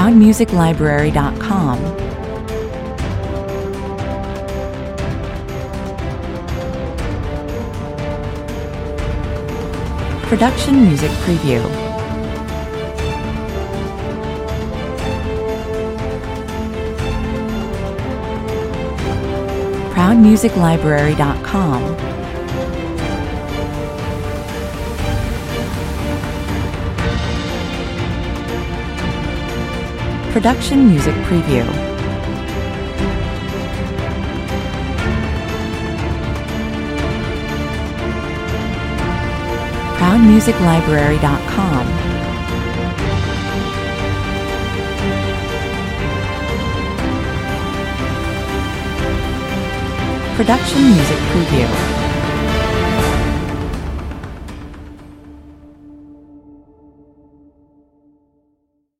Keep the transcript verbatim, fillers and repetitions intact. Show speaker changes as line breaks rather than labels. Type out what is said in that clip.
proud music library dot com. Production Music Preview. proud music library dot com. Production Music Preview. proud music library dot com. Production Music Preview.